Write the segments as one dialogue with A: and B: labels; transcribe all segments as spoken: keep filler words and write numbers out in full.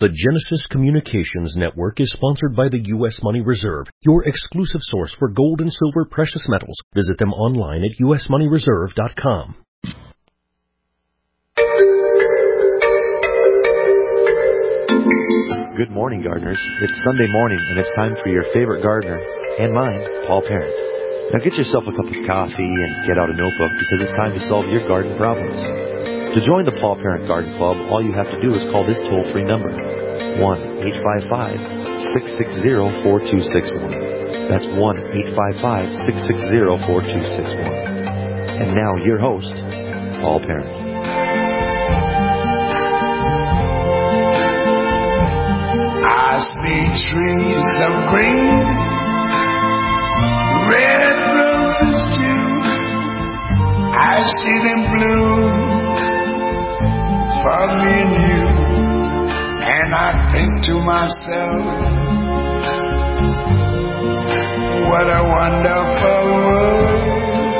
A: The Genesis Communications Network is sponsored by the U S Money Reserve, your exclusive source for gold and silver precious metals. Visit them online at u s money reserve dot com.
B: Good morning, gardeners. It's Sunday morning, and it's time for your favorite gardener, and mine, Paul Parent. Now get yourself a cup of coffee and get out a notebook, because it's time to solve your garden problems. To join the Paul Parent Garden Club, all you have to do is call this toll-free number, one eight five five, six six zero, four two six one. That's one eight five five, six six zero, four two six one. And now, your host, Paul Parent.
C: I see trees of green, red roses too. I see them bloom for me and you. And I think to myself, what a wonderful world.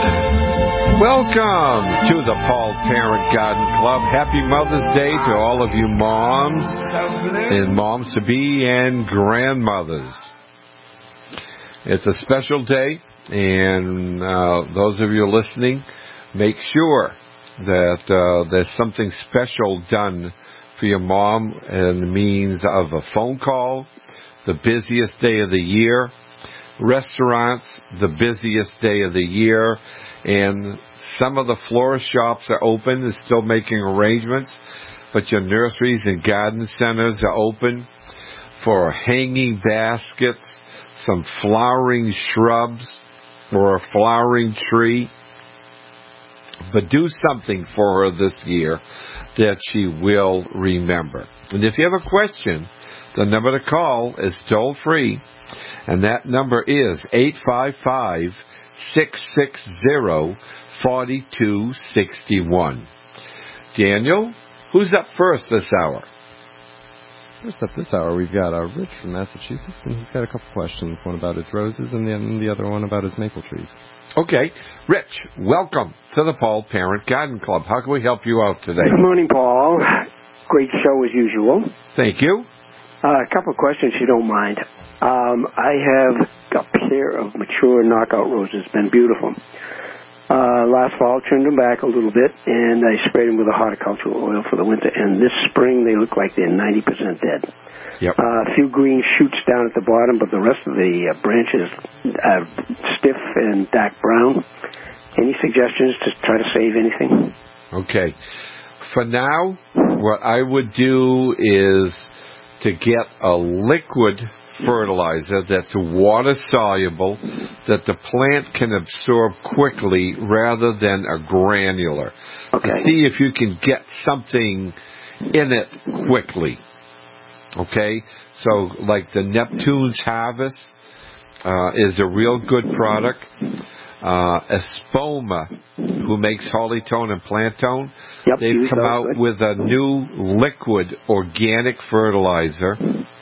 D: Welcome to the Paul Parent Garden Club. Happy Mother's Day to all of you moms and moms-to-be and grandmothers. It's a special day, and uh, those of you listening, make sure that uh, there's something special done for your mom in the means of a phone call, the busiest day of the year, restaurants, the busiest day of the year, and some of the florist shops are open and still making arrangements, but your nurseries and garden centers are open for hanging baskets, some flowering shrubs, or a flowering tree. But do something for her this year that she will remember. And if you have a question, the number to call is toll-free, and that number is eight five five, six six zero, four two six one. Daniel, who's up first this hour?
E: First up this hour, we've got uh, Rich from Massachusetts, and he's got a couple questions, one about his roses and the, the other one about his maple trees.
D: Okay. Rich, welcome to the Paul Parent Garden Club. How can we help you out today?
F: Good morning, Paul. Great show as usual.
D: Thank you.
F: Uh, a couple of questions, if you don't mind. Um, I have a pair of mature knockout roses, been beautiful. Uh, last fall, trimmed them back a little bit, and I sprayed them with a horticultural oil for the winter. And this spring, they look like they're ninety percent dead.
D: Yep.
F: Uh, a few green shoots down at the bottom, but the rest of the uh, branches are stiff and dark brown. Any suggestions to try to save anything?
D: Okay. For now, what I would do is to get a liquid fertilizer that's water soluble, that the plant can absorb quickly rather than a granular.
F: Okay.
D: To see if you can get something in it quickly. Okay? So, like the Neptune's Harvest uh, is a real good product. Uh, Espoma, who makes Hollytone and Plantone,
F: yep,
D: they've come out
F: good.
D: with a new liquid organic fertilizer.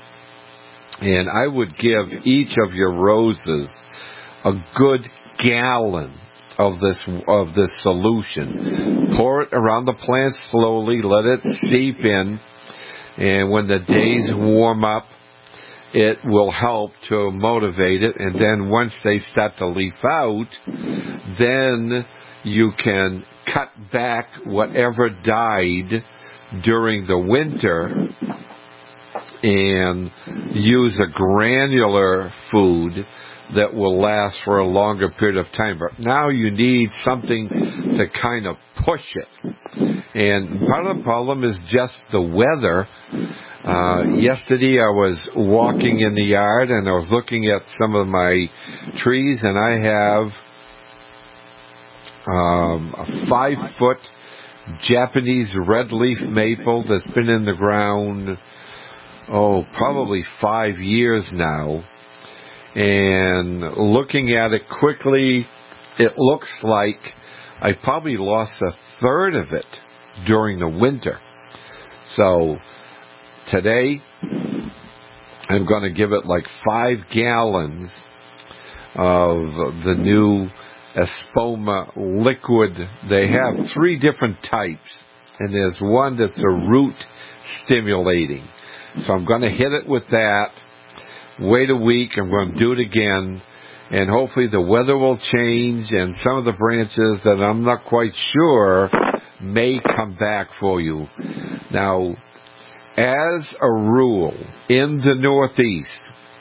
D: And I would give each of your roses a good gallon of this of this solution. Pour it around the plant slowly, let it seep in, and when the days warm up, it will help to motivate it. And then once they start to leaf out, then you can cut back whatever died during the winter and use a granular food that will last for a longer period of time. But now you need something to kind of push it. And part of the problem is just the weather. Uh, yesterday I was walking in the yard and I was looking at some of my trees, and I have um, a five-foot Japanese red leaf maple that's been in the ground oh, probably five years now. And looking at it quickly, it looks like I probably lost a third of it during the winter. So today, I'm going to give it like five gallons of the new Espoma liquid. They have three different types, and there's one that's a root stimulating. So I'm going to hit it with that. Wait a week. I'm going to do it again. And hopefully the weather will change and some of the branches that I'm not quite sure may come back for you. Now, as a rule, in the Northeast,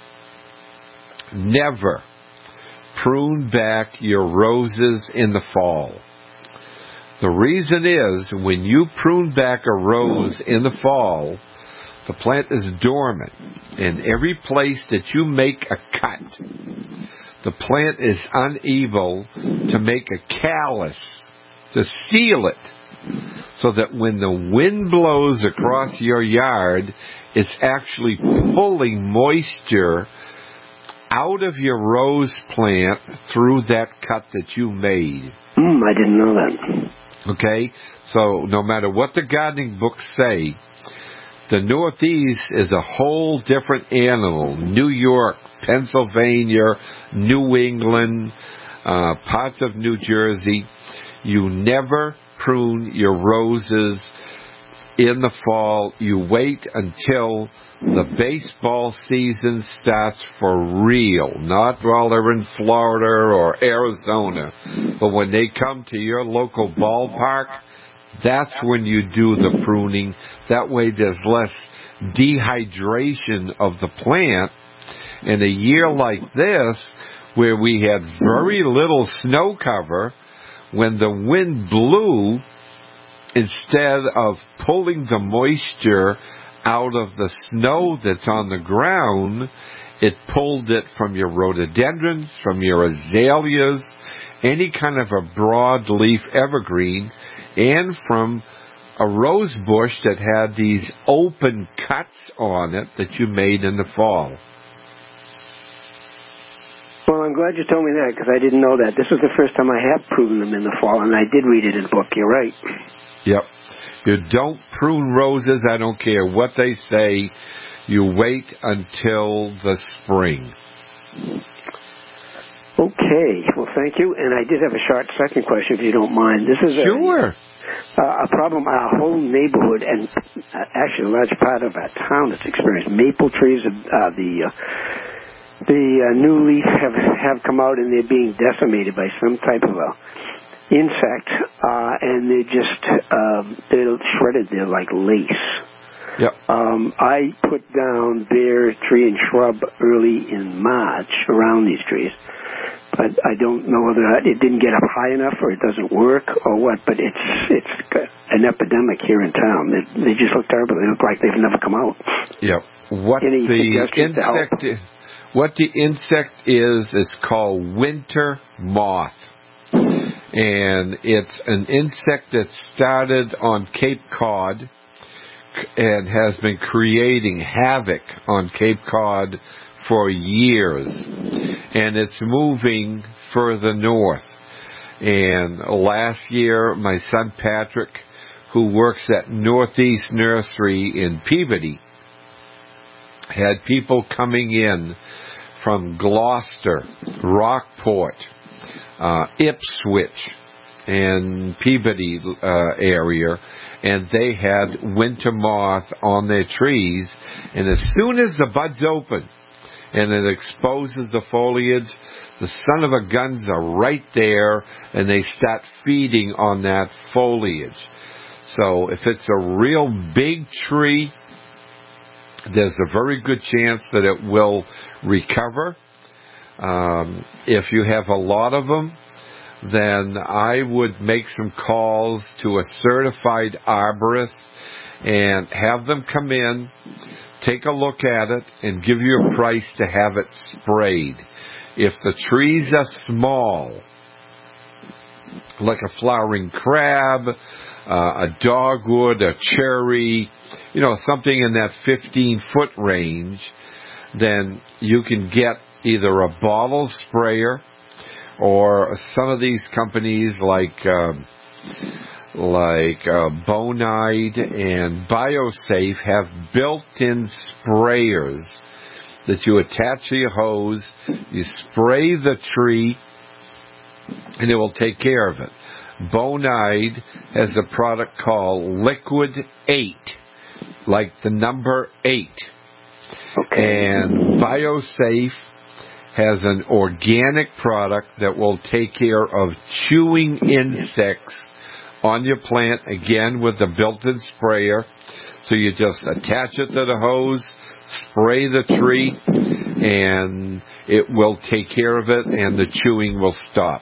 D: never prune back your roses in the fall. The reason is, when you prune back a rose in the fall, the plant is dormant, and every place that you make a cut, the plant is unable to make a callus to seal it, so that when the wind blows across your yard, it's actually pulling moisture out of your rose plant through that cut that you made.
F: Mm, I didn't know that.
D: Okay? So no matter what the gardening books say, the Northeast is a whole different animal. New York, Pennsylvania, New England, uh, parts of New Jersey. You never prune your roses in the fall. You wait until the baseball season starts for real, not while they're in Florida or Arizona, but when they come to your local ballpark, that's when you do the pruning. That way there's less dehydration of the plant. In a year like this, where we had very little snow cover, when the wind blew, instead of pulling the moisture out of the snow that's on the ground, it pulled it from your rhododendrons, from your azaleas, any kind of a broadleaf evergreen, and from a rose bush that had these open cuts on it that you made in the fall.
F: Well, I'm glad you told me that, because I didn't know that. This was the first time I have pruned them in the fall, and I did read it in the book. You're right.
D: Yep. You don't prune roses, I don't care what they say. You wait until the spring.
F: Okay. Well, thank you. And I did have a short second question, if you don't mind. This is a,
D: Sure.
F: uh, a problem our whole neighborhood, and uh, actually a large part of our town has experienced. Maple trees, uh, the... Uh, The uh, new leaf have have come out, and they're being decimated by some type of a insect, uh, and they're just uh, they're shredded. They're like lace.
D: Yep.
F: Um, I put down bare tree and shrub early in March around these trees, but I don't know whether it didn't get up high enough, or it doesn't work, or what. But it's it's an epidemic here in town. They, they just look terrible. They look like they've never come out.
D: Yep. What
F: Any
D: the
F: suggestions to help?
D: insect? What the insect is, is called winter moth. And it's an insect that started on Cape Cod and has been creating havoc on Cape Cod for years. And it's moving further north. And last year, my son Patrick, who works at Northeast Nursery in Peabody, had people coming in from Gloucester, Rockport, uh, Ipswich, and Peabody uh, area, and they had winter moth on their trees. And as soon as the buds open and it exposes the foliage, the son of a guns are right there, and they start feeding on that foliage. So if it's a real big tree, there's a very good chance that it will recover. Um, if you have a lot of them, then I would make some calls to a certified arborist and have them come in, take a look at it, and give you a price to have it sprayed. If the trees are small, like a flowering crab, uh, a dogwood, a cherry, you know, something in that fifteen-foot range, then you can get either a bottle sprayer, or some of these companies like um, like uh, Bonide and BioSafe have built-in sprayers that you attach to your hose. You spray the tree, and it will take care of it. Bonide has a product called Liquid eight, like the number eight.
F: Okay.
D: And BioSafe has an organic product that will take care of chewing insects on your plant, again with the built-in sprayer. So you just attach it to the hose, spray the tree, and it will take care of it, and the chewing will stop.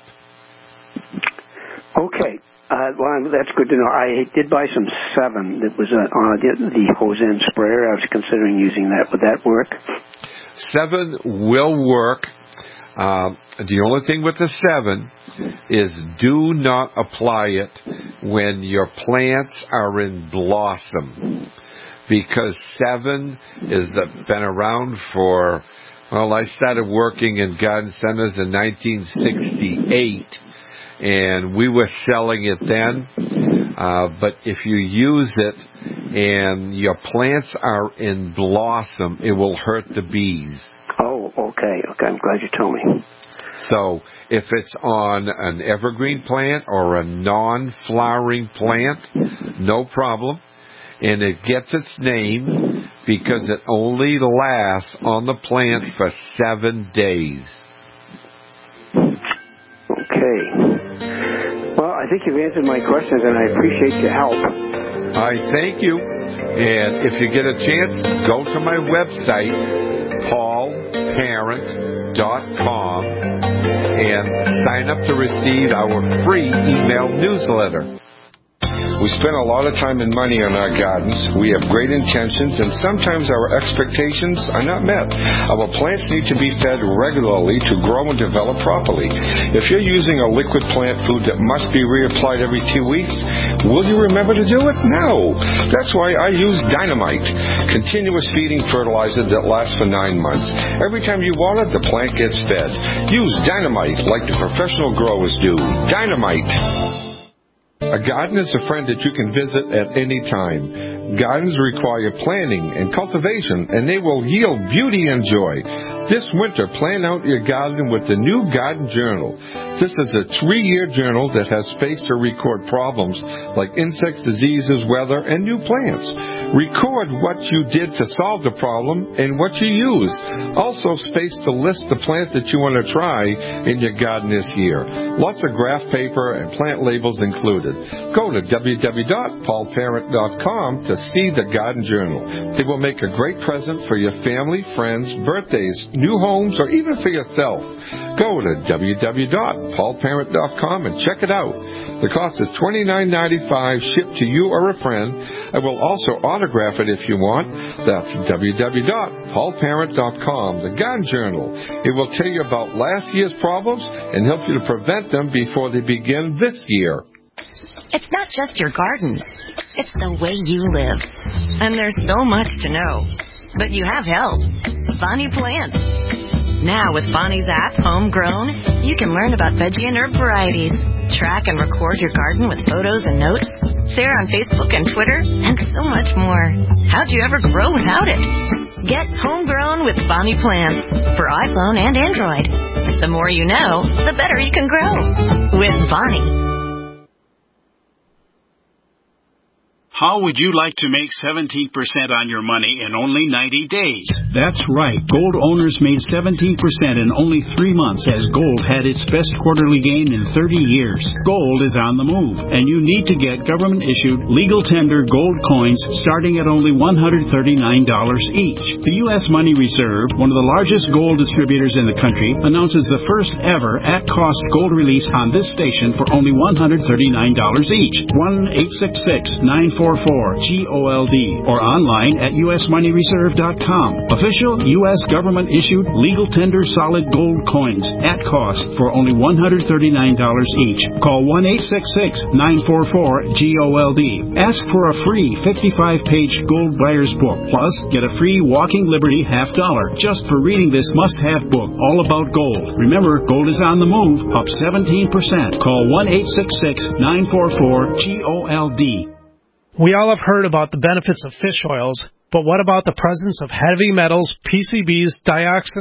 F: Okay. Uh, well, that's good to know. I did buy some Seven that was uh, on the, the hose end sprayer. I was considering using that. Would that work?
D: Seven will work. Uh, the only thing with the Seven is do not apply it when your plants are in blossom, because Seven is the, been around for, well, I started working in garden centers in nineteen sixty-eight, and we were selling it then. Uh, but if you use it and your plants are in blossom, it will hurt the bees.
F: Oh, okay. Okay, I'm glad you told me.
D: So if it's on an evergreen plant or a non-flowering plant, no problem. And it gets its name because it only lasts on the plant for seven days.
F: Okay. Well, I think you've answered my questions, and I appreciate your help.
D: I thank you. And if you get a chance, go to my website, paul parent dot com, and sign up to receive our free email newsletter.
G: We spend a lot of time and money on our gardens. We have great intentions, and sometimes our expectations are not met. Our plants need to be fed regularly to grow and develop properly. If you're using a liquid plant food that must be reapplied every two weeks, will you remember to do it? No. That's why I use Dynamite, continuous feeding fertilizer that lasts for nine months. Every time you water, the plant gets fed. Use Dynamite like the professional growers do. Dynamite. A garden is a friend that you can visit at any time. Gardens require planning and cultivation, and they will yield beauty and joy. This winter, plan out your garden with the new Garden Journal. This is a three-year journal that has space to record problems like insects, diseases, weather, and new plants. Record what you did to solve the problem and what you used. Also, space to list the plants that you want to try in your garden this year. Lots of graph paper and plant labels included. Go to w w w dot paul parent dot com to see the Garden Journal. It will make a great present for your family, friends, birthdays, new homes, or even for yourself. Go to w w w dot paul parent dot com and check it out. The cost is twenty-nine ninety-five, shipped to you or a friend. I will also autograph it if you want. That's w w w dot paul parent dot com, the Garden Journal. It will tell you about last year's problems and help you to prevent them before they begin this year.
H: It's not just your garden. It's the way you live. And there's so much to know. But you have help. Bonnie Plants. Now with Bonnie's app, Homegrown, you can learn about veggie and herb varieties, track and record your garden with photos and notes, share on Facebook and Twitter, and so much more. How'd you ever grow without it? Get Homegrown with Bonnie Plants for iPhone and Android. The more you know, the better you can grow. With Bonnie.
I: How would you like to make seventeen percent on your money in only ninety days? That's right. Gold owners made seventeen percent in only three months as gold had its best quarterly gain in thirty years. Gold is on the move, and you need to get government-issued, legal tender gold coins starting at only one hundred thirty-nine dollars each. The U S Money Reserve, one of the largest gold distributors in the country, announces the first ever at-cost gold release on this station for only one hundred thirty-nine dollars each. one eight six six, nine four four, G O L D or online at u s money reserve dot com. Official U S government-issued legal tender solid gold coins at cost for only one hundred thirty-nine dollars each. Call one eight six six, nine four four, G O L D. Ask for a free fifty-five page gold buyer's book. Plus, get a free Walking Liberty half dollar just for reading this must-have book all about gold. Remember, gold is on the move, up seventeen percent. Call one eight six six, nine four four, G O L D.
J: We all have heard about the benefits of fish oils, but what about the presence of heavy metals, P C Bs, dioxins,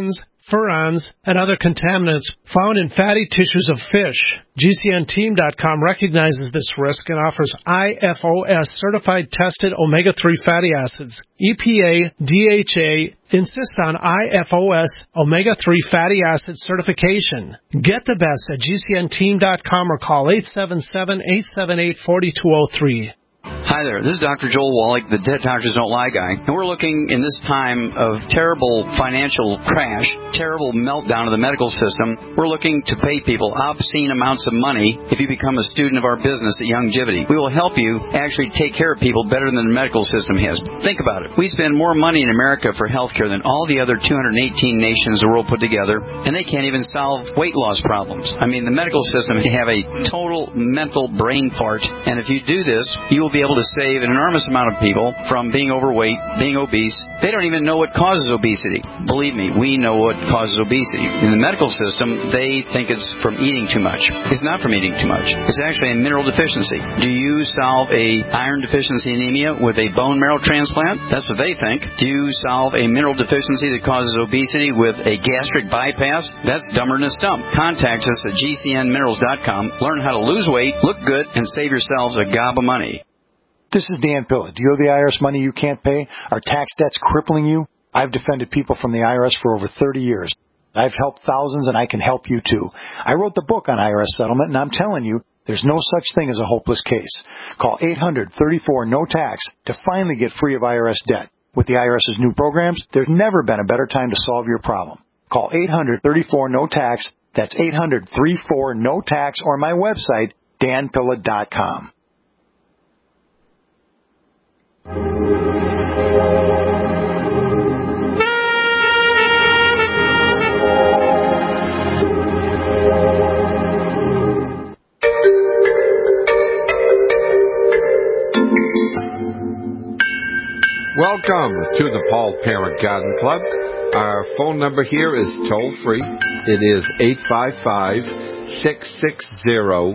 J: furans, and other contaminants found in fatty tissues of fish. G C N team dot com recognizes this risk and offers I F O S-certified tested omega three fatty acids. E P A, D H A insist on I F O S omega three fatty acid certification. Get the best at G C N team dot com or call eight seven seven, eight seven eight, four two zero three.
K: Hi there, this is Doctor Joel Wallach, the Dead Doctors Don't Lie guy, and we're looking in this time of terrible financial crash, terrible meltdown of the medical system, we're looking to pay people obscene amounts of money if you become a student of our business at Youngevity. We will help you actually take care of people better than the medical system has. Think about it. We spend more money in America for health care than all the other two hundred eighteen nations of the world put together, and they can't even solve weight loss problems. I mean, the medical system can have a total mental brain fart, and if you do this, you will be able to save an enormous amount of people from being overweight, being obese. They don't even know what causes obesity. Believe me, we know what causes obesity. In the medical system, they think it's from eating too much. It's not from eating too much. It's actually a mineral deficiency. Do you solve a iron deficiency anemia with a bone marrow transplant? That's what they think. Do you solve a mineral deficiency that causes obesity with a gastric bypass? That's dumber than a stump. Contact us at G C N minerals dot com. Learn how to lose weight, look good, and save yourselves a gob of money.
L: This is Dan Pilla. Do you owe the I R S money you can't pay? Are tax debts crippling you? I've defended people from the I R S for over thirty years. I've helped thousands, and I can help you too. I wrote the book on I R S settlement, and I'm telling you, there's no such thing as a hopeless case. Call eight hundred, thirty-four, no tax to finally get free of I R S debt. With the IRS's new programs, there's never been a better time to solve your problem. Call eight hundred, thirty-four, no tax. That's eight hundred, thirty-four, no tax, or my website, dan pilla dot com.
D: Welcome to the Paul Parent Garden Club. Our phone number here is toll free. It is eight five five, six six zero,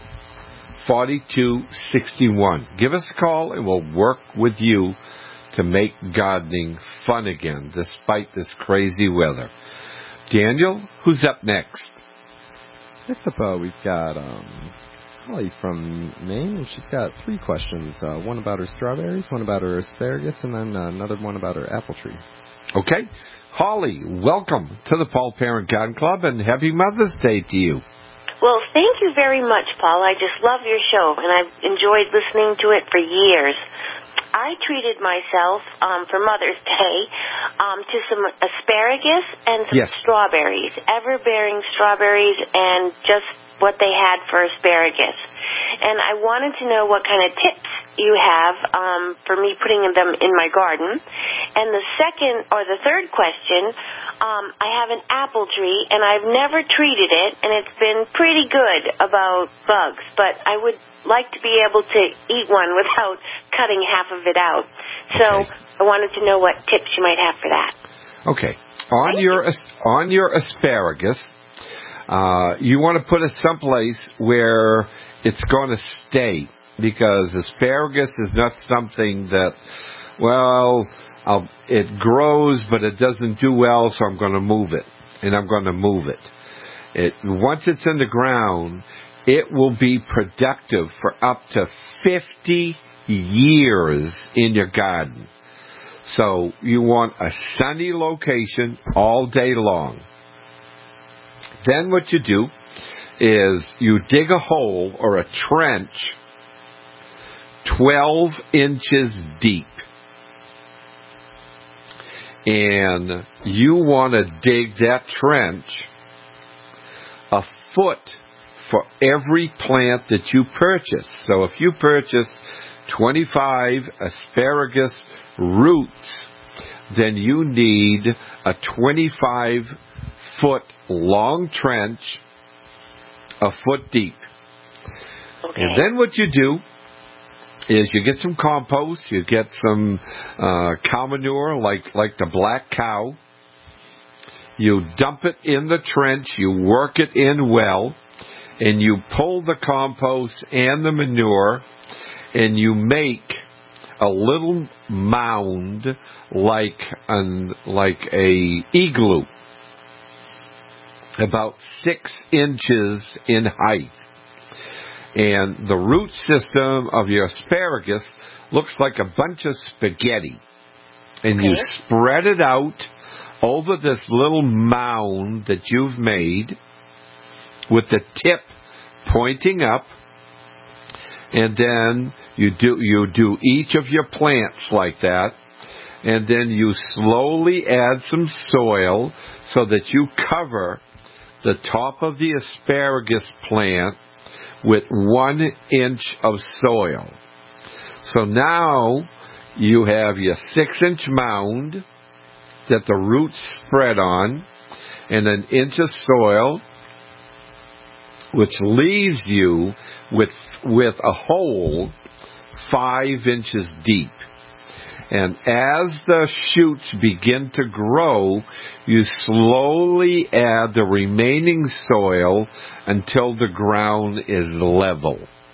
D: four two six one. Give us a call and we'll work with you to make gardening fun again despite this crazy weather. Daniel, who's up next?
E: Next up, uh, we've got um, Holly from Maine, and she's got three questions. Uh, one about her strawberries, one about her asparagus, and then uh, another one about her apple tree.
D: Okay. Holly, welcome to the Paul Parent Garden Club, and happy Mother's Day to you.
M: Well, thank you very much, Paul. I just love your show, and I've enjoyed listening to it for years. I treated myself um, for Mother's Day um, to some asparagus and some
D: yes.
M: strawberries, ever-bearing strawberries, and just what they had for asparagus. And I wanted to know what kind of tips you have um, for me putting them in my garden. And the second or the third question, um, I have an apple tree, and I've never treated it, and it's been pretty good about bugs, but I would like to be able to eat one without cutting half of it out. So okay. I wanted to know what tips you might have for that.
D: Okay. On Thank your you. on your asparagus, uh, you want to put it someplace where it's going to stay, because asparagus is not something that, well, I'll, it grows, but it doesn't do well, so I'm going to move it, and I'm going to move it. It once it's in the ground, it will be productive for up to fifty years in your garden. So you want a sunny location all day long. Then what you do is you dig a hole or a trench twelve inches deep. And you want to dig that trench a foot for every plant that you purchase. So if you purchase twenty-five asparagus roots, then you need a twenty-five foot long trench, a foot deep.
M: Okay.
D: And then what you do is you get some compost, you get some uh, cow manure like, like the black cow. You dump it in the trench, you work it in well, and you pull the compost and the manure, and you make a little mound like an like a igloo. about six inches in height. And the root system of your asparagus looks like a bunch of spaghetti. And okay. you spread it out over this little mound that you've made with the tip pointing up. And then you do you do each of your plants like that. And then you slowly add some soil so that you cover the top of the asparagus plant with one inch of soil. So now you have your six-inch mound that the roots spread on, and an inch of soil, which leaves you with with a hole five inches deep. And as the shoots begin to grow, you slowly add the remaining soil until the ground is level.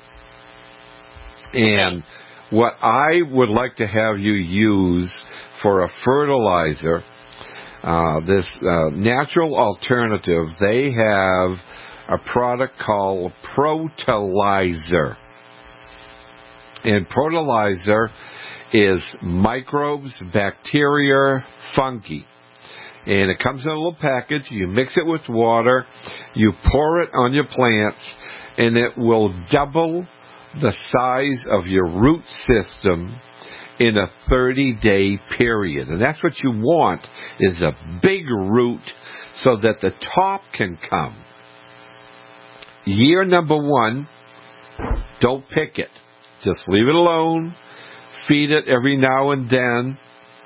D: And what I would like to have you use for a fertilizer, uh, this uh, natural alternative, they have a product called Protolizer. And Protolizer is microbes, bacteria, fungi. And it comes in a little package. You mix it with water. You pour it on your plants, and it will double the size of your root system in a thirty-day period. And that's what you want, is a big root so that the top can come. Year number one, don't pick it. Just leave it alone. Feed it every now and then.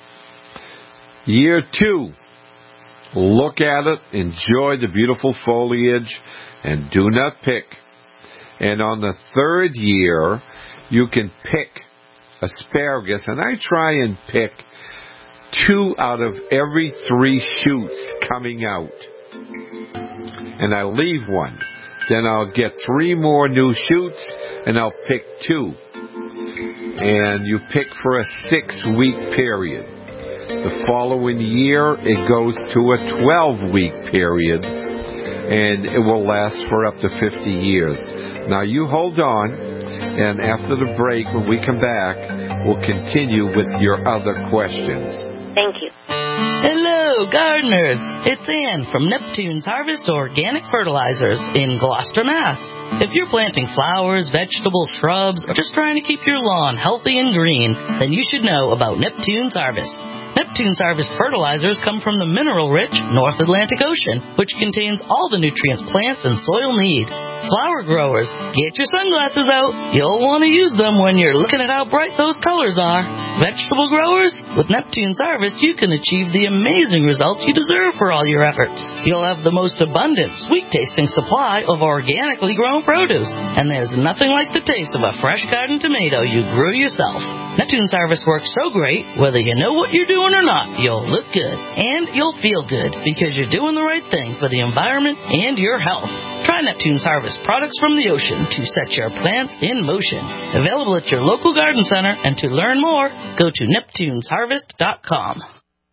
D: Year two, look at it, enjoy the beautiful foliage, and do not pick. And on the third year, you can pick asparagus, and I try and pick two out of every three shoots coming out. And I leave one. Then I'll get three more new shoots, and I'll pick two. And you pick for a six-week period. The following year, it goes to a twelve-week period, and it will last for up to fifty years. Now, you hold on, and after the break, when we come back, we'll continue with your other questions.
M: Thank you.
N: Hello, gardeners. It's Ann from Neptune's Harvest Organic Fertilizers in Gloucester, Mass. If you're planting flowers, vegetables, shrubs, or just trying to keep your lawn healthy and green, then you should know about Neptune's Harvest. Neptune's Harvest fertilizers come from the mineral-rich North Atlantic Ocean, which contains all the nutrients plants and soil need. Flower growers, get your sunglasses out. You'll want to use them when you're looking at how bright those colors are. Vegetable growers, with Neptune's Harvest, you can achieve the amazing results you deserve for all your efforts. You'll have the most abundant, sweet-tasting supply of organically grown produce, and there's nothing like the taste of a fresh garden tomato you grew yourself. Neptune's Harvest works so great, whether you know what you're doing or not, you'll look good, and you'll feel good, because you're doing the right thing for the environment and your health. Try Neptune's Harvest products from the ocean to set your plants in motion. Available at your local garden center, and to learn more, go to neptunes harvest dot com.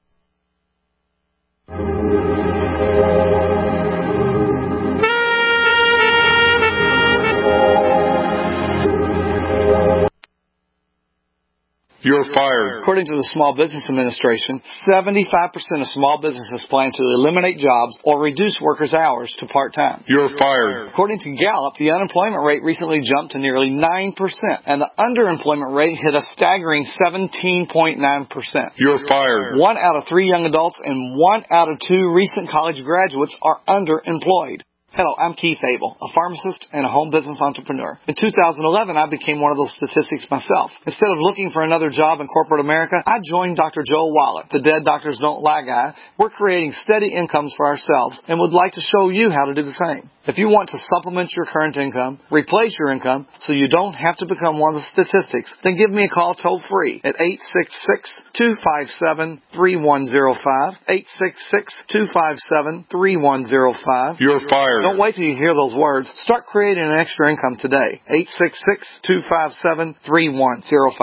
O: You're fired. According to the Small Business Administration, seventy-five percent of small businesses plan to eliminate jobs or reduce workers' hours to part-time. You're fired. According to Gallup, the unemployment rate recently jumped to nearly nine percent, and the underemployment rate hit a staggering seventeen point nine percent. You're fired. One out of three young adults and one out of two recent college graduates are underemployed. Hello, I'm Keith Abel, a pharmacist and a home business entrepreneur. In two thousand eleven, I became one of those statistics myself. Instead of looking for another job in corporate America, I joined Doctor Joel Wallach, the Dead Doctors Don't Lie guy. We're creating steady incomes for ourselves and would like to show you how to do the same. If you want to supplement your current income, replace your income, so you don't have to become one of the statistics, then give me a call toll-free at eight six six, two five seven, three one zero five, eight six six, two five seven, three one zero five. You're fired. Don't wait till you hear those words. Start creating an extra income today. eight six six, two five seven, three one zero five.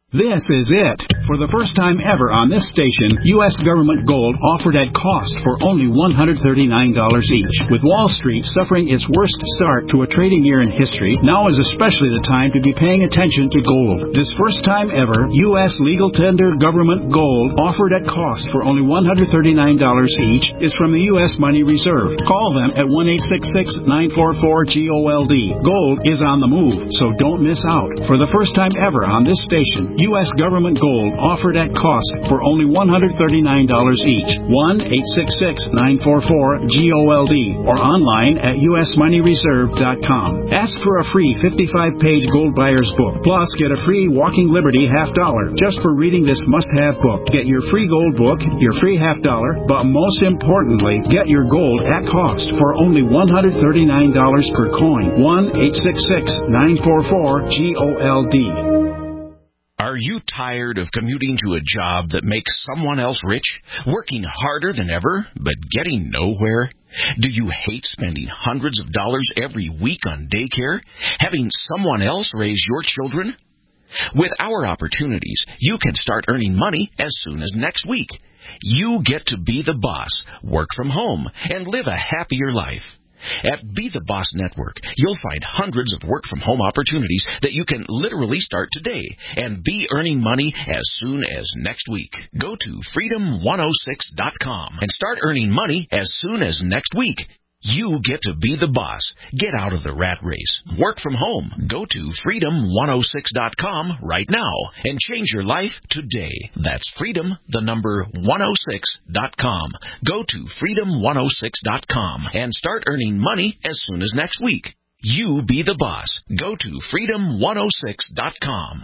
I: This is it. For the first time ever on this station, U S government gold offered at cost for only one hundred thirty-nine dollars each. With Wall Street suffering its worst start to a trading year in history, now is especially the time to be paying attention to gold. This first time ever, U S legal tender government gold offered at cost for only one hundred thirty-nine dollars each is from the U S Money Reserve. Call them at one eight six six, nine four four, G O L D. Gold is on the move, so don't miss out. For the first time ever on this station, U S government gold offered at cost for only one hundred thirty-nine dollars each. one eight six six, nine four four, G O L D or online at U S money reserve dot com. Ask for a free fifty-five page gold buyer's book. Plus, get a free Walking Liberty half dollar just for reading this must-have book. Get your free gold book, your free half dollar, but most importantly, get your gold at cost for only one hundred thirty-nine dollars per coin. one eight six six, nine four four, G O L D.
P: Are you tired of commuting to a job that makes someone else rich, working harder than ever, but getting nowhere? Do you hate spending hundreds of dollars every week on daycare, having someone else raise your children? With our opportunities, you can start earning money as soon as next week. You get to be the boss, work from home, and live a happier life. At Be the Boss Network, you'll find hundreds of work-from-home opportunities that you can literally start today and be earning money as soon as next week. Go to freedom one oh six dot com and start earning money as soon as next week. You get to be the boss. Get out of the rat race. Work from home. Go to freedom one oh six dot com right now and change your life today. That's freedom, the number one oh six dot com. Go to freedom one oh six dot com and start earning money as soon as next week. You be the boss. Go to freedom one oh six dot com.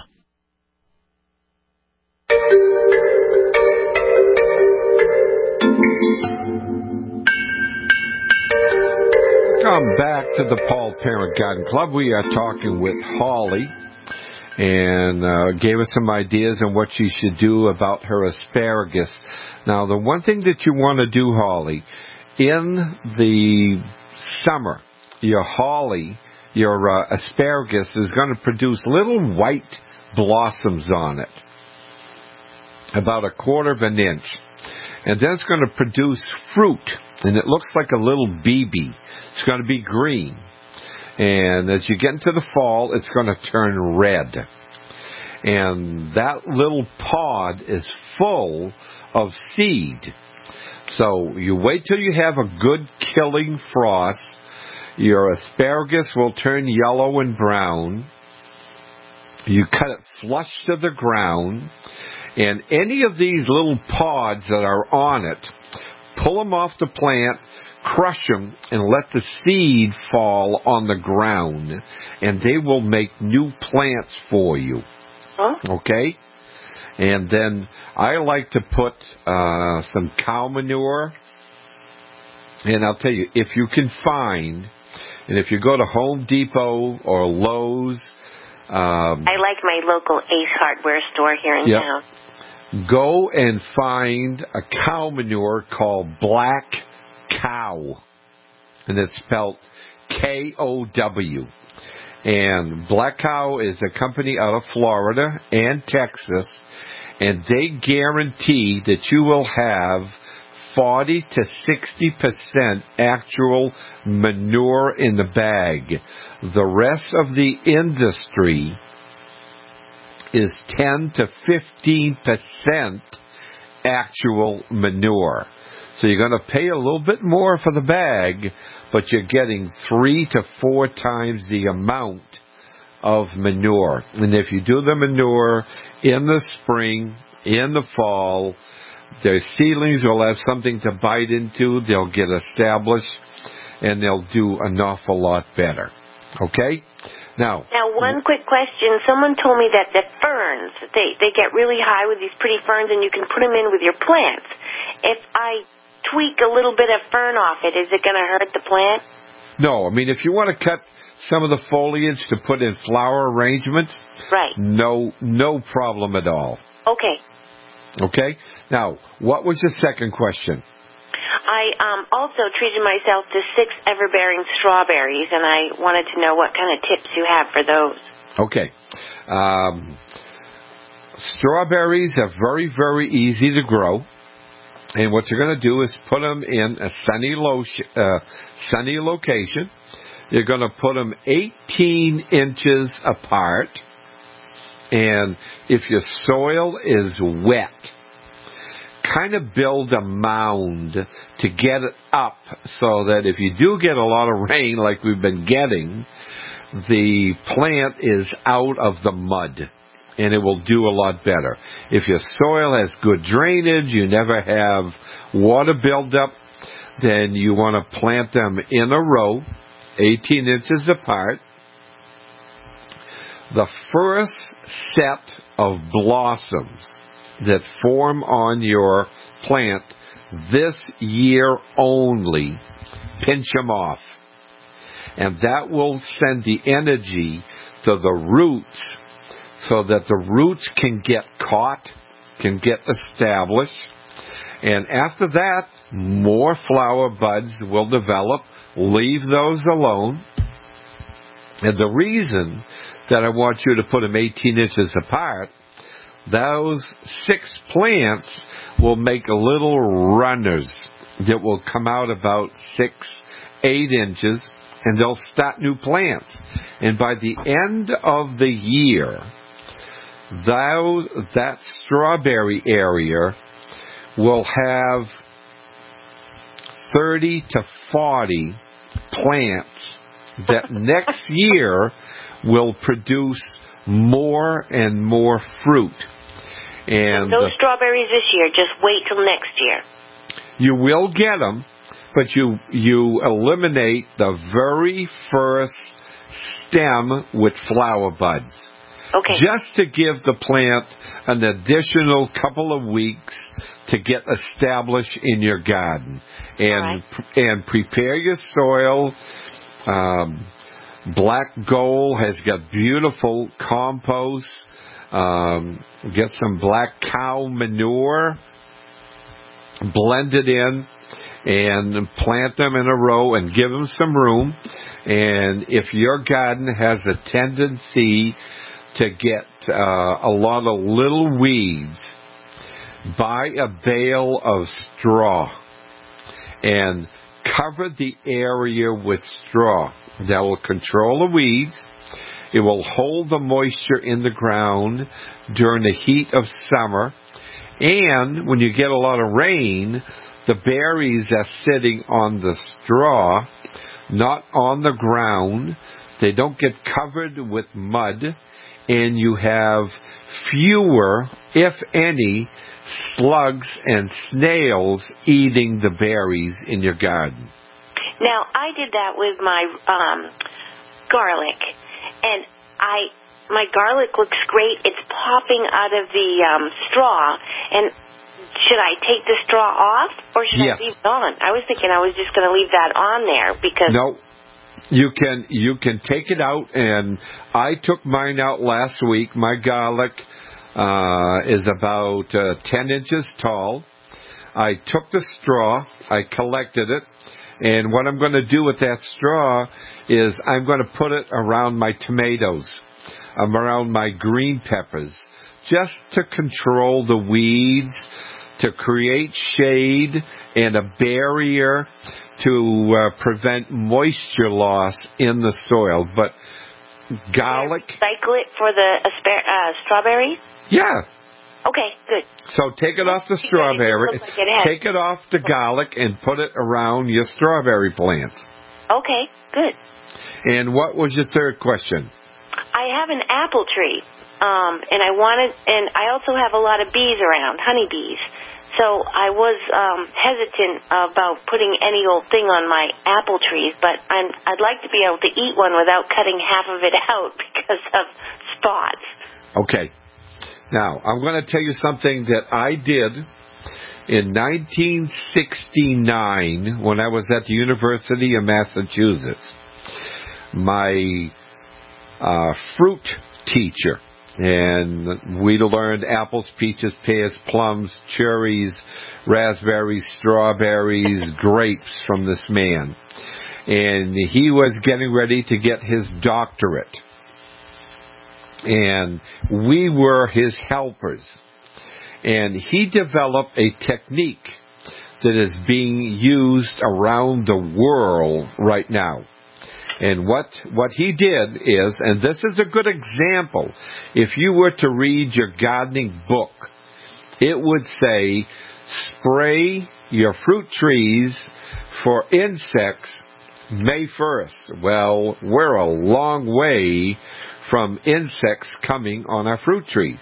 D: Welcome back to the Paul Parent Garden Club. We are talking with Holly, and uh, gave us some ideas on what she should do about her asparagus. Now, the one thing that you want to do, Holly, in the summer, your holly, your uh, asparagus is going to produce little white blossoms on it, about a quarter of an inch. And then it's going to produce fruit, and it looks like a little B B. It's going to be green. And as you get into the fall, it's going to turn red. And that little pod is full of seed. So you wait till you have a good killing frost. Your asparagus will turn yellow and brown. You cut it flush to the ground. And any of these little pods that are on it, pull them off the plant, crush them, and let the seed fall on the ground. And they will make new plants for you. Huh? Okay? And then I like to put uh, some cow manure. And I'll tell you, if you can find, and if you go to Home Depot or Lowe's. Um,
M: I like my local Ace Hardware store here in
D: yep.
M: town.
D: Go and find a cow manure called Black Kow. And it's spelled K O W. And Black Kow is a company out of Florida and Texas. And they guarantee that you will have forty to sixty percent actual manure in the bag. The rest of the industry is ten to fifteen percent actual manure. So you're going to pay a little bit more for the bag, but you're getting three to four times the amount of manure. And if you do the manure in the spring, in the fall, their seedlings will have something to bite into. They'll get established, and they'll do an awful lot better. Okay? Now,
M: now, one quick question. Someone told me that the ferns, they, they get really high with these pretty ferns, and you can put them in with your plants. If I tweak a little bit of fern off it, is it going to hurt the plant?
D: No. I mean, if you want to cut some of the foliage to put in flower arrangements,
M: right?
D: No, no problem at all.
M: Okay.
D: Okay? Now, what was your second question?
M: I um, also treated myself to six ever-bearing strawberries, and I wanted to know what kind of tips you have for those.
D: Okay. Um, Strawberries are very, very easy to grow. And what you're going to do is put them in a sunny, lo- uh, sunny location. You're going to put them eighteen inches apart. And if your soil is wet, kind of build a mound to get it up so that if you do get a lot of rain like we've been getting, the plant is out of the mud and it will do a lot better. If your soil has good drainage, you never have water buildup, then you want to plant them in a row, eighteen inches apart. The first set of blossoms that form on your plant this year only, pinch them off. And that will send the energy to the roots so that the roots can get caught, can get established. And after that, more flower buds will develop. Leave those alone. And the reason that I want you to put them eighteen inches apart, those six plants will make little runners that will come out about six, eight inches, and they'll start new plants. And by the end of the year, those, that strawberry area will have thirty to forty plants that next year will produce more and more fruit. And
M: those uh, strawberries this year, just wait till next year.
D: You will get them, but you you eliminate the very first stem with flower buds.
M: Okay.
D: Just to give the plant an additional couple of weeks to get established in your garden. And right. and prepare your soil. Um, Black Gold has got beautiful compost. Um, get some black cow manure, blend it in, and plant them in a row and give them some room. And if your garden has a tendency to get uh, a lot of little weeds, buy a bale of straw and cover the area with straw. That will control the weeds. It will hold the moisture in the ground during the heat of summer. And when you get a lot of rain, the berries are sitting on the straw, not on the ground. They don't get covered with mud. And you have fewer, if any, slugs and snails eating the berries in your garden.
M: Now, I did that with my um, garlic, and I my garlic looks great. It's popping out of the um, straw, and should I take the straw off, or should
D: yes.
M: I leave it on? I was thinking I was just going to leave that on there because...
D: No, you can, you can take it out, and I took mine out last week. My garlic uh, is about uh, ten inches tall. I took the straw, I collected it, and what I'm going to do with that straw is I'm going to put it around my tomatoes, um, around my green peppers, just to control the weeds, to create shade and a barrier to uh, prevent moisture loss in the soil. But garlic...
M: Cycle it for the aspar- uh, strawberries?
D: Yeah.
M: Okay, good.
D: So take it off the strawberry,
M: like it
D: take it off the garlic, and put it around your strawberry plants.
M: Okay, good.
D: And what was your third question?
M: I have an apple tree, um, and I wanted, and I also have a lot of bees around, honeybees. So I was um, hesitant about putting any old thing on my apple trees, but I'm, I'd like to be able to eat one without cutting half of it out because of spots.
D: Okay. Now, I'm going to tell you something that I did in nineteen sixty-nine when I was at the University of Massachusetts. My uh, fruit teacher, and we learned apples, peaches, pears, plums, cherries, raspberries, strawberries, grapes from this man. And he was getting ready to get his doctorate. And we were his helpers. And he developed a technique that is being used around the world right now. And what what he did is, and this is a good example, if you were to read your gardening book, it would say, spray your fruit trees for insects May first. Well, we're a long way from insects coming on our fruit trees.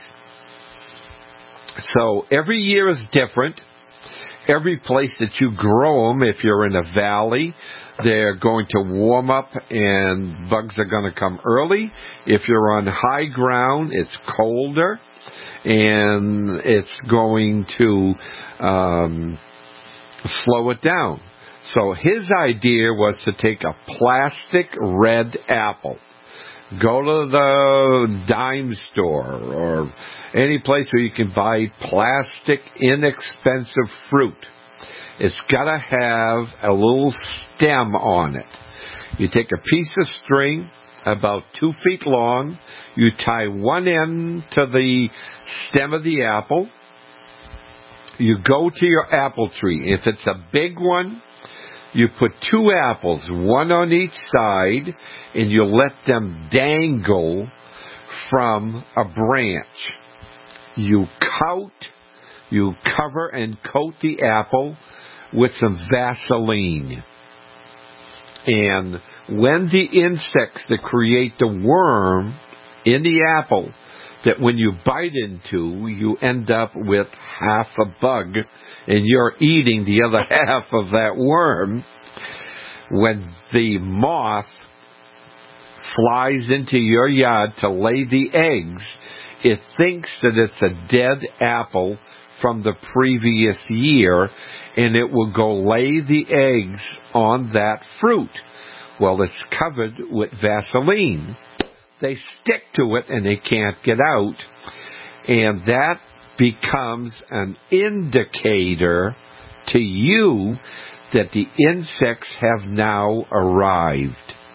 D: So every year is different. Every place that you grow them, if you're in a valley, they're going to warm up and bugs are going to come early. If you're on high ground, it's colder and it's going to um, slow it down. So his idea was to take a plastic red apple, go to the dime store or any place where you can buy plastic, inexpensive fruit. It's got to have a little stem on it. You take a piece of string about two feet long. You tie one end to the stem of the apple. You go to your apple tree. If it's a big one, you put two apples, one on each side, and you let them dangle from a branch. You coat, you cover and coat the apple with some Vaseline. And when the insects that create the worm in the apple, that when you bite into, you end up with half a bug, and you're eating the other half of that worm. When the moth flies into your yard to lay the eggs, it thinks that it's a dead apple from the previous year, and it will go lay the eggs on that fruit. Well, it's covered with Vaseline. They stick to it and they can't get out, and that becomes an indicator to you that the insects have now arrived.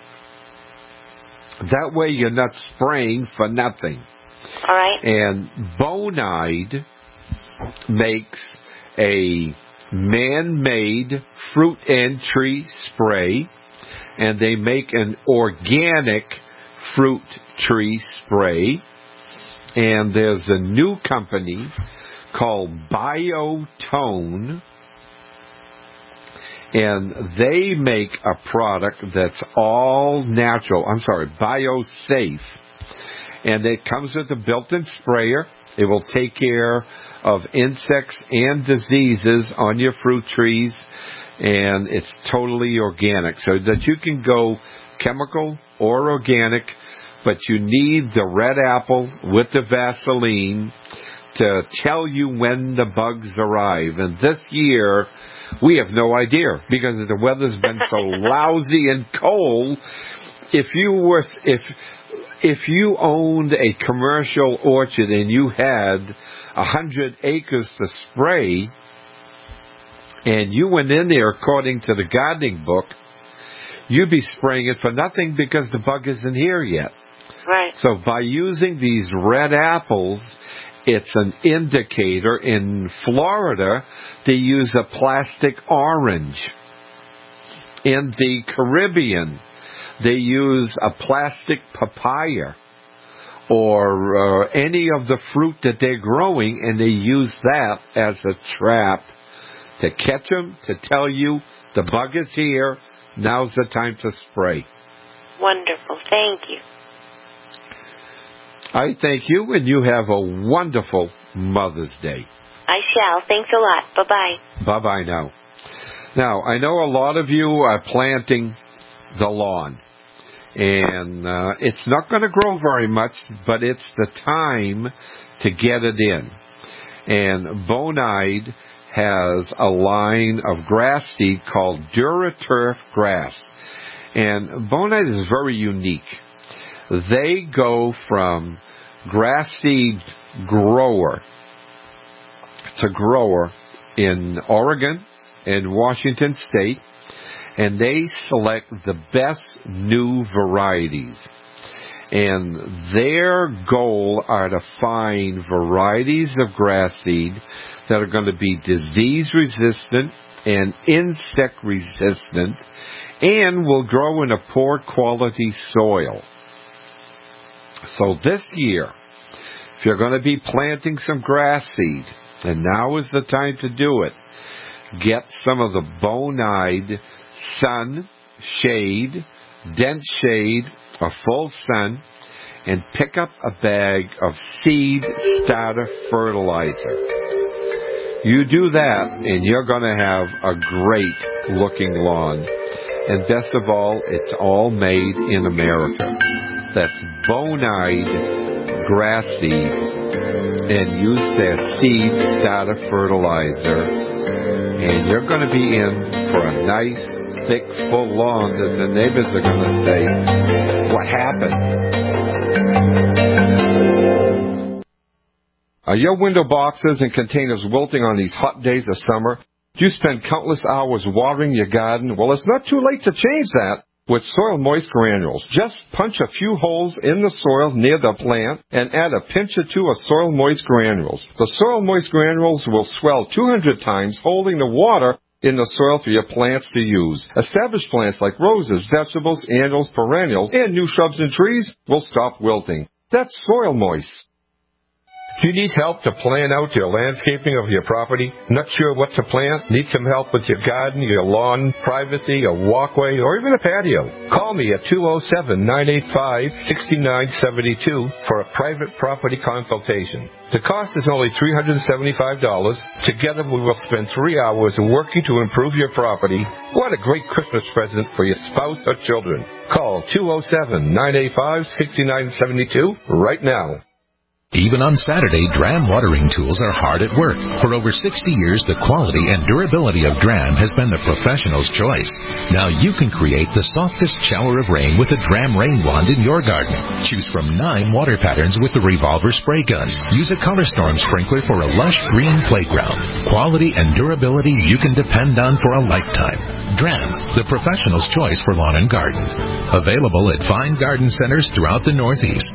D: That way you're not spraying for nothing.
M: All right.
D: And Bonide makes a man-made fruit and tree spray, and they make an organic fruit tree spray. And there's a new company called BioTone, and they make a product that's all natural. I'm sorry, BioSafe. And it comes with a built-in sprayer. It will take care of insects and diseases on your fruit trees, and it's totally organic, so that you can go chemical or organic, but you need the red apple with the Vaseline to tell you when the bugs arrive. And this year, we have no idea because the weather's been so lousy and cold. If you were, if if you owned a commercial orchard and you had a hundred acres to spray, and you went in there according to the gardening book, you'd be spraying it for nothing because the bug isn't here yet.
M: Right.
D: So by using these red apples, it's an indicator. In Florida, they use a plastic orange. In the Caribbean, they use a plastic papaya or uh, any of the fruit that they're growing, and they use that as a trap to catch them, to tell you the bug is here, now's the time to spray.
M: Wonderful. Thank you.
D: I thank you, and you have a wonderful Mother's Day.
M: I shall. Thanks a lot. Bye-bye.
D: Bye-bye now. Now, I know a lot of you are planting the lawn, and uh, it's not going to grow very much, but it's the time to get it in. And Bonide has a line of grass seed called DuraTurf grass. And Bonide is very unique. They go from grass seed grower to grower in Oregon and Washington State, and they select the best new varieties. And their goal are to find varieties of grass seed that are going to be disease resistant and insect resistant and will grow in a poor quality soil. So this year, if you're going to be planting some grass seed, and now is the time to do it, get some of the Bonide sun, shade, dense shade, or full sun, and pick up a bag of seed starter fertilizer. You do that, and you're going to have a great looking lawn. And best of all, it's all made in America. That's Bonide grass seed, and use that seed starter fertilizer, and you're going to be in for a nice, thick, full lawn that the neighbors are going to say, what happened? Are your window boxes and containers wilting on these hot days of summer? Do you spend countless hours watering your garden? Well, it's not too late to change that with Soil Moist Granules. Just punch a few holes in the soil near the plant and add a pinch or two of Soil Moist Granules. The Soil Moist Granules will swell two hundred times, holding the water in the soil for your plants to use. Established plants like roses, vegetables, annuals, perennials, and new shrubs and trees will stop wilting. That's Soil Moist. Do you need help to plan out your landscaping of your property? Not sure what to plant? Need some help with your garden, your lawn, privacy, a walkway, or even a patio? Call me at two oh seven, nine eight five, six nine seven two for a private property consultation. The cost is only three hundred seventy-five dollars. Together we will spend three hours working to improve your property. What a great Christmas present for your spouse or children. Call two oh seven, nine eight five, six nine seven two right now.
Q: Even on Saturday, Dram watering tools are hard at work. For over sixty years, the quality and durability of Dram has been the professional's choice. Now you can create the softest shower of rain with a Dram rain wand in your garden. Choose from nine water patterns with the revolver spray gun. Use a color storm sprinkler for a lush green playground. Quality and durability you can depend on for a lifetime. Dram, the professional's choice for lawn and garden. Available at fine garden centers throughout the Northeast.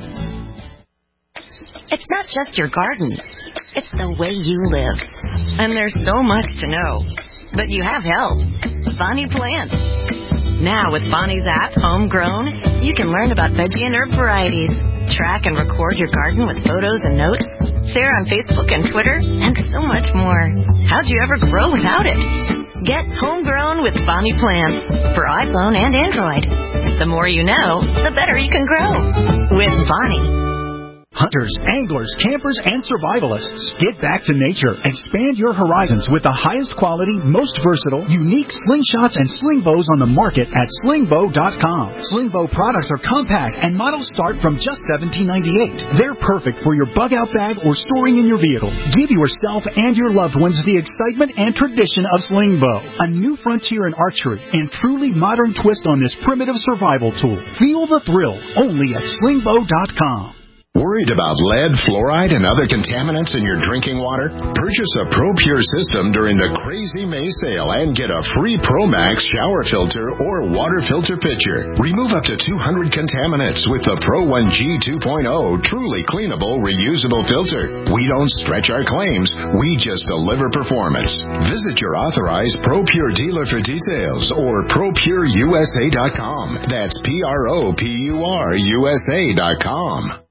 H: It's not just your garden. It's the way you live. And there's so much to know. But you have help. Bonnie Plants. Now with Bonnie's app, Homegrown, you can learn about veggie and herb varieties, track and record your garden with photos and notes, share on Facebook and Twitter, and so much more. How'd you ever grow without it? Get Homegrown with Bonnie Plants for iPhone and Android. The more you know, the better you can grow. With Bonnie.
R: Hunters, anglers, campers, and survivalists. Get back to nature. Expand your horizons with the highest quality, most versatile, unique slingshots and sling bows on the market at sling bow dot com. Sling bow products are compact and models start from just seventeen ninety-eight. They're perfect for your bug-out bag or storing in your vehicle. Give yourself and your loved ones the excitement and tradition of sling bow, a new frontier in archery and truly modern twist on this primitive survival tool. Feel the thrill only at sling bow dot com.
S: Worried about lead, fluoride, and other contaminants in your drinking water? Purchase a ProPure system during the Crazy May sale and get a free ProMax shower filter or water filter pitcher. Remove up to two hundred contaminants with the Pro one G two point oh truly cleanable, reusable filter. We don't stretch our claims. We just deliver performance. Visit your authorized ProPure dealer for details or pro pure U S A dot com. That's P R O P U R U S A dot com.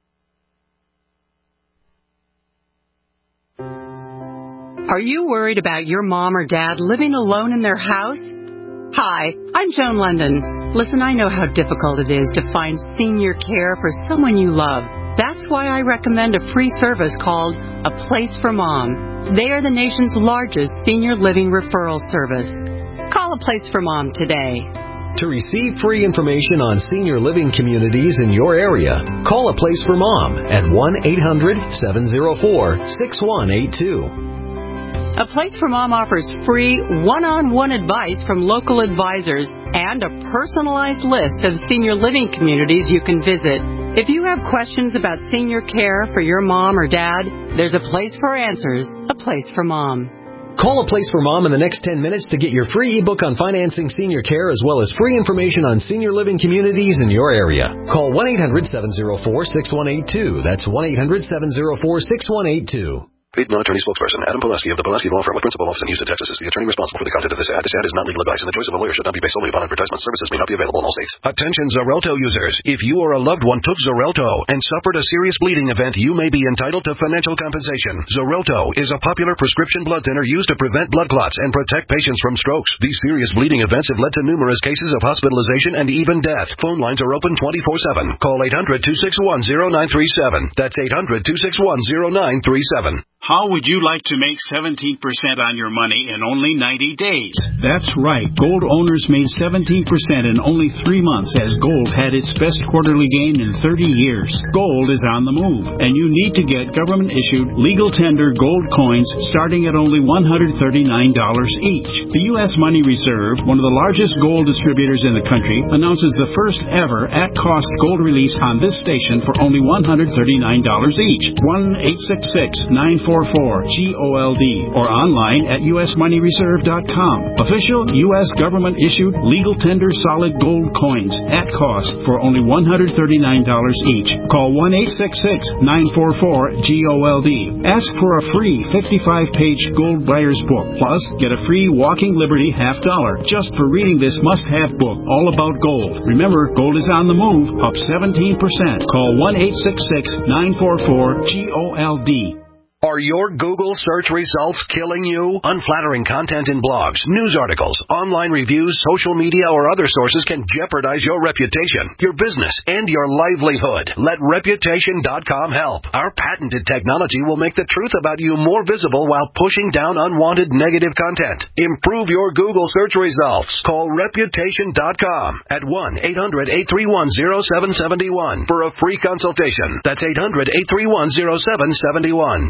T: Are you worried about your mom or dad living alone in their house? Hi, I'm Joan London. Listen, I know how difficult it is to find senior care for someone you love. That's why I recommend a free service called A Place for Mom. They are the nation's largest senior living referral service. Call A Place for Mom today.
A: To receive free information on senior living communities in your area, call A Place for Mom at one eight hundred, seven oh four, six one eight two.
T: A Place for Mom offers free one-on-one advice from local advisors and a personalized list of senior living communities you can visit. If you have questions about senior care for your mom or dad, there's a place for answers, A Place for Mom.
U: Call A Place for Mom in the next ten minutes to get your free ebook on financing senior care as well as free information on senior living communities in your area. Call one eight hundred seven oh four six one eight two. That's one eight hundred seven oh four six one eight two.
A: Paid non-attorney spokesperson Adam Pulaski of the Pulaski Law Firm with principal office in Houston, Texas is the attorney responsible for the content of this ad. This ad is not legal advice, and the choice of a lawyer should not be based solely upon advertisement. Services may not be available in all states.
S: Attention Xarelto users. If you or a loved one took Xarelto and suffered a serious bleeding event, you may be entitled to financial compensation. Xarelto is a popular prescription blood thinner used to prevent blood clots and protect patients from strokes. These serious bleeding events have led to numerous cases of hospitalization and even death. Phone lines are open twenty-four seven. Call eight hundred two six one oh nine three seven. That's eight hundred two six one oh nine three seven.
I: How would you like to make seventeen percent on your money in only ninety days? That's right. Gold owners made seventeen percent in only three months as gold had its best quarterly gain in thirty years. Gold is on the move, and you need to get government-issued legal tender gold coins starting at only one hundred thirty-nine dollars each. The U S Money Reserve, one of the largest gold distributors in the country, announces the first ever at-cost gold release on this station for only one hundred thirty-nine dollars each. one eight six six nine four four G O L D or online at U S money reserve dot com. Official U S government-issued legal tender solid gold coins at cost for only one hundred thirty-nine dollars each. Call one eight six six nine four four G O L D. Ask for a free fifty-five page gold buyer's book. Plus, get a free Walking Liberty half dollar just for reading this must-have book all about gold. Remember, gold is on the move, up seventeen percent. Call one eight six six nine four four G O L D.
S: Are your Google search results killing you? Unflattering content in blogs, news articles, online reviews, social media, or other sources can jeopardize your reputation, your business, and your livelihood. Let Reputation dot com help. Our patented technology will make the truth about you more visible while pushing down unwanted negative content. Improve your Google search results. Call Reputation dot com at one eight hundred eight three one oh seven seven one for a free consultation. That's eight hundred eight three one oh seven seven one.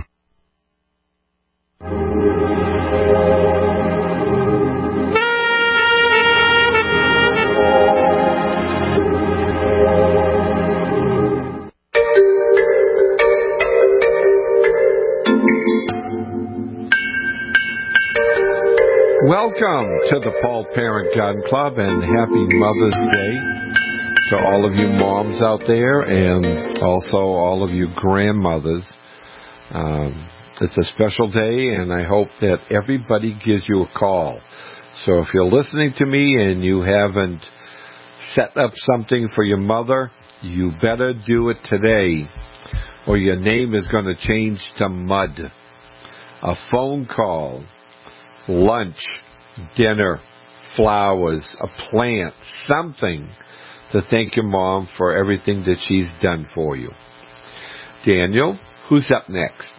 D: Welcome to the Paul Parent Garden Club, and happy Mother's Day to all of you moms out there, and also all of you grandmothers. Um, it's a special day, and I hope that everybody gives you a call. So if you're listening to me and you haven't set up something for your mother, you better do it today, or your name is going to change to mud. A phone call, lunch, dinner, flowers, a plant, something to thank your mom for everything that she's done for you. Daniel, who's up next?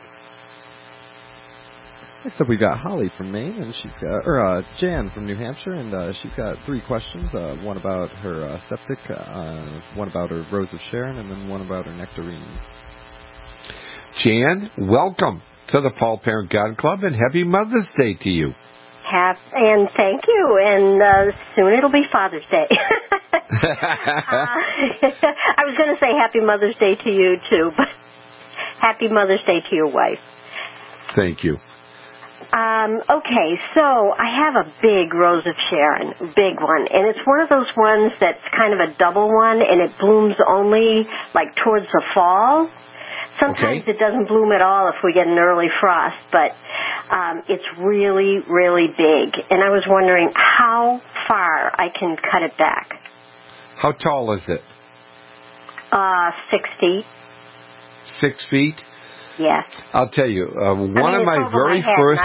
E: Next up, we got Holly from Maine, and she's got, or uh, Jan from New Hampshire, and uh, she's got three questions. Uh, one about her uh, septic, uh, one about her Rose of Sharon, and then one about her nectarine.
D: Jan, welcome to the Paul Parent Garden Club, and happy Mother's Day to you.
V: Have, and thank you, and uh, soon it'll be Father's Day. uh, I was going to say Happy Mother's Day to you, too, but Happy Mother's Day to your wife.
D: Thank you.
V: Um, okay, so I have a big Rose of Sharon, big one, and it's one of those ones that's kind of a double one, and it blooms only, like, towards the fall. Sometimes okay. It doesn't bloom at all if we get an early frost, but um, it's really, really big. And I was wondering how far I can cut it back.
D: How tall is it?
V: Uh, six feet.
D: Six feet?
V: Yes.
D: I'll tell you, uh, one
V: I mean,
D: of my very
V: my
D: first...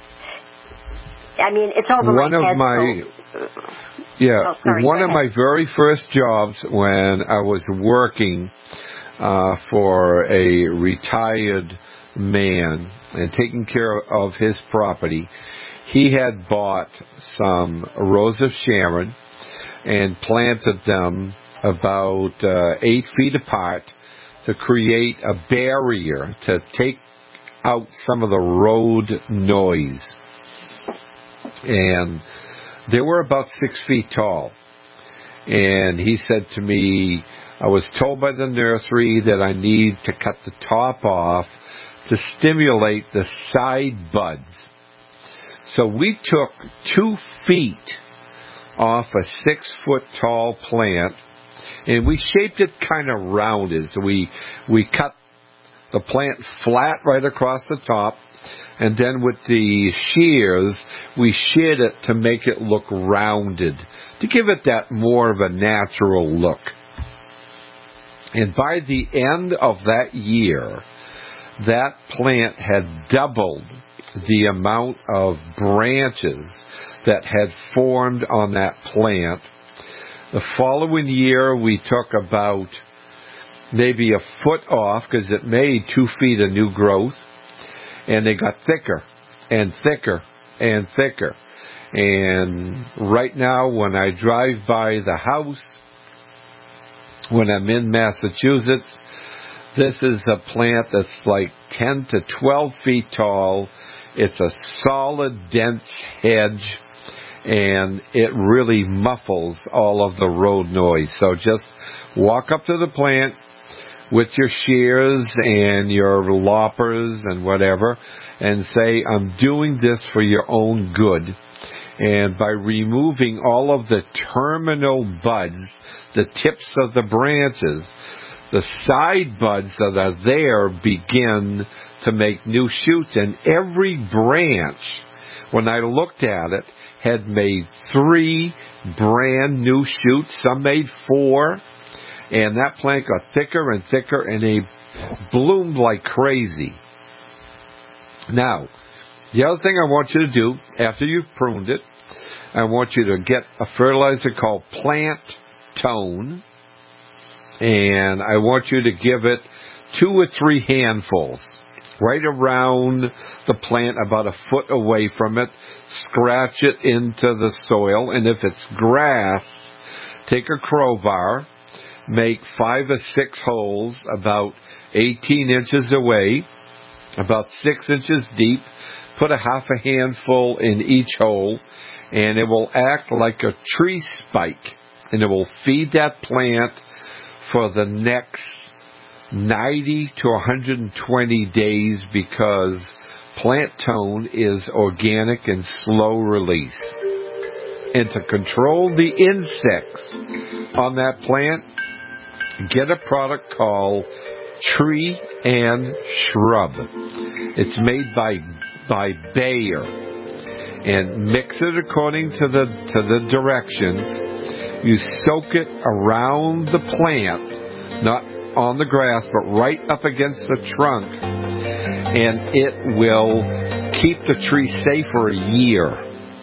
V: I mean, it's over
D: one
V: my
D: of
V: head.
D: My,
V: so...
D: Yeah,
V: oh, sorry,
D: one of my very first jobs when I was working... Uh, for a retired man and taking care of his property, he had bought some Rose of Sharon and planted them about uh, eight feet apart to create a barrier to take out some of the road noise. And they were about six feet tall. And he said to me, I was told by the nursery that I need to cut the top off to stimulate the side buds. So we took two feet off a six-foot-tall plant, and we shaped it kind of rounded. So we we cut the plant flat right across the top, and then with the shears, we sheared it to make it look rounded, to give it that more of a natural look. And by the end of that year, that plant had doubled the amount of branches that had formed on that plant. The following year, we took about maybe a foot off because it made two feet of new growth, and they got thicker and thicker and thicker. And right now, when I drive by the house, when I'm in Massachusetts, this is a plant that's like ten to twelve feet tall. It's a solid, dense hedge, and it really muffles all of the road noise. So just walk up to the plant with your shears and your loppers and whatever, and say, I'm doing this for your own good. And by removing all of the terminal buds, the tips of the branches, the side buds that are there begin to make new shoots. And every branch, when I looked at it, had made three brand new shoots. Some made four. And that plant got thicker and thicker, and they bloomed like crazy. Now, the other thing I want you to do, after you've pruned it, I want you to get a fertilizer called Plant Tone, and I want you to give it two or three handfuls right around the plant, about a foot away from it. Scratch it into the soil, and if it's grass, take a crowbar, make five or six holes about eighteen inches away, about six inches deep. Put a half a handful in each hole, and it will act like a tree spike, and it will feed that plant for the next ninety to one hundred twenty days, because Plant Tone is organic and slow release. And to control the insects on that plant, get a product called Tree and Shrub. It's made by by Bayer, and mix it according to the to the directions. You soak it around the plant, not on the grass, but right up against the trunk, and it will keep the tree safe for a year.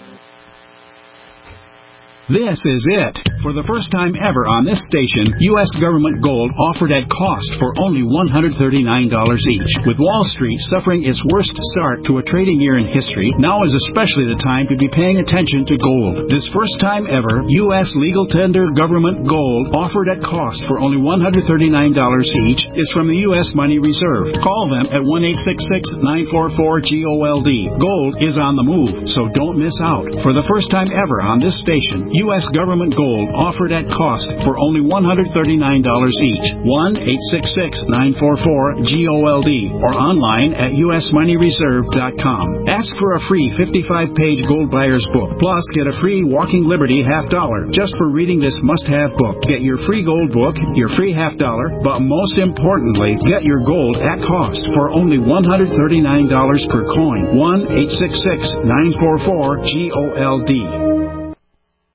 I: This is it. For the first time ever on this station, U S government gold offered at cost for only one hundred thirty-nine dollars each. With Wall Street suffering its worst start to a trading year in history, now is especially the time to be paying attention to gold. This first time ever, U S legal tender government gold offered at cost for only one hundred thirty-nine dollars each is from the U S Money Reserve. Call them at one eight six six, nine four four, G O L D. Gold is on the move, so don't miss out. For the first time ever on this station, U S government gold offered at cost for only one hundred thirty-nine dollars each. one eight six six, nine four four, G O L D or online at U S money reserve dot com. Ask for a free fifty-five page Gold Buyer's Book. Plus, get a free Walking Liberty half dollar just for reading this must-have book. Get your free gold book, your free half dollar, but most importantly, get your gold at cost for only one hundred thirty-nine dollars per coin. one eight six six, nine four four, G O L D.